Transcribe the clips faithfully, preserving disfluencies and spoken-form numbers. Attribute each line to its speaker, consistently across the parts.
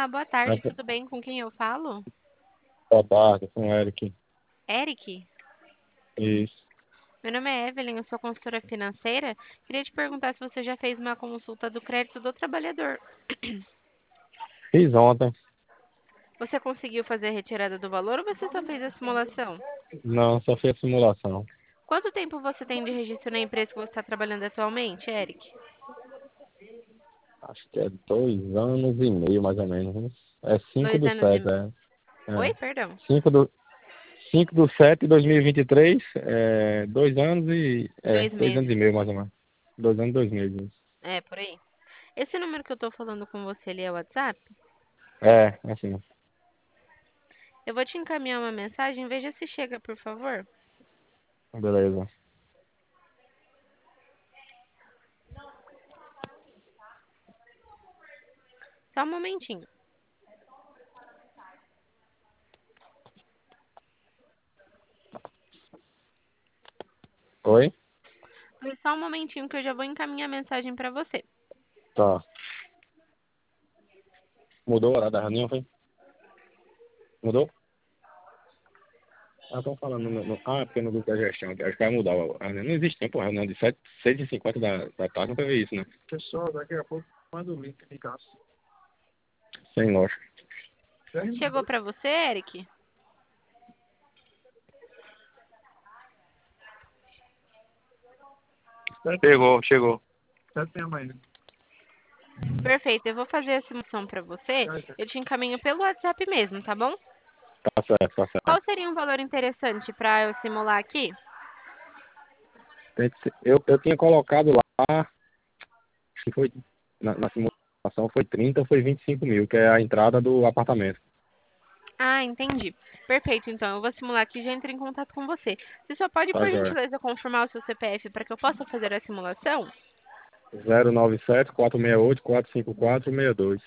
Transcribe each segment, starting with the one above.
Speaker 1: Olá, boa tarde,
Speaker 2: Essa-
Speaker 1: tudo bem? Com quem eu falo?
Speaker 2: Boa tarde, com o Eric.
Speaker 1: Eric?
Speaker 2: Isso.
Speaker 1: Meu nome é Evelyn, eu sou consultora financeira. Queria te perguntar se você já fez uma consulta do crédito do trabalhador.
Speaker 2: Fiz ontem.
Speaker 1: Você conseguiu fazer a retirada do valor ou você só fez a simulação?
Speaker 2: Não, só fiz a simulação.
Speaker 1: Quanto tempo você tem de registro na empresa que você está trabalhando atualmente, Eric?
Speaker 2: Acho que é dois anos e meio, mais ou menos. Né? É cinco
Speaker 1: Dois
Speaker 2: do
Speaker 1: anos
Speaker 2: sete,
Speaker 1: e...
Speaker 2: é.
Speaker 1: Oi,
Speaker 2: É.
Speaker 1: perdão.
Speaker 2: cinco do, cinco do sete de dois mil e vinte e três, é dois anos e... É,
Speaker 1: Dois
Speaker 2: dois anos
Speaker 1: meses.
Speaker 2: e meio, mais ou menos. Dois anos e dois meses.
Speaker 1: É, por aí. Esse número que eu tô falando com você, ele é o WhatsApp?
Speaker 2: É, assim.
Speaker 1: Eu vou te encaminhar uma mensagem, veja se chega, por favor.
Speaker 2: Beleza.
Speaker 1: Só um momentinho.
Speaker 2: Oi?
Speaker 1: Só um momentinho que eu já vou encaminhar a mensagem para você.
Speaker 2: Tá. Mudou o horário da reunião, foi? Mudou? Ah, estão falando no, no... Ah, porque no grupo da gestão, que acho que vai mudar. A reunião não existe tempo, a reunião de sete, seis e cinquenta da, da tarde, não teve isso, né? Pessoal, daqui a pouco manda o link de casa. Sem lógica.
Speaker 1: Chegou para você, Eric?
Speaker 2: Chegou, chegou. Sete da manhã.
Speaker 1: Perfeito, eu vou fazer a simulação para você. Eu te encaminho pelo WhatsApp mesmo, tá bom?
Speaker 2: Tá certo, tá
Speaker 1: Qual
Speaker 2: certo.
Speaker 1: seria um valor interessante para eu simular aqui?
Speaker 2: Tem que ser- Eu, eu tinha colocado lá, acho que foi, na, na simulação foi trinta ou foi vinte e cinco mil, que é a entrada do apartamento.
Speaker 1: Ah, entendi. Perfeito, então eu vou simular aqui e já entro em contato com você. Você só pode,
Speaker 2: Tá,
Speaker 1: por
Speaker 2: joia.
Speaker 1: gentileza, confirmar o seu C P F para que eu possa fazer a simulação?
Speaker 2: zero nove sete, quatro seis oito, quatro cinco quatro, seis dois.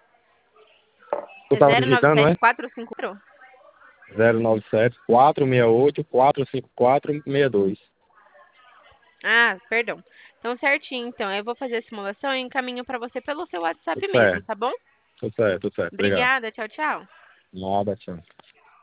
Speaker 2: Tu
Speaker 1: É
Speaker 2: tava
Speaker 1: zero nove
Speaker 2: digitando, não
Speaker 1: sete
Speaker 2: é?
Speaker 1: quatro cinco quatro?
Speaker 2: zero nove sete, quatro seis oito, quatro cinco quatro, seis dois.
Speaker 1: Ah, perdão. Então, certinho, então. Eu vou fazer a simulação e encaminho para você pelo seu WhatsApp
Speaker 2: Tudo
Speaker 1: mesmo,
Speaker 2: certo,
Speaker 1: tá bom?
Speaker 2: tudo certo, tudo certo. Obrigado.
Speaker 1: Obrigada, tchau, tchau.
Speaker 2: Nada, tchau.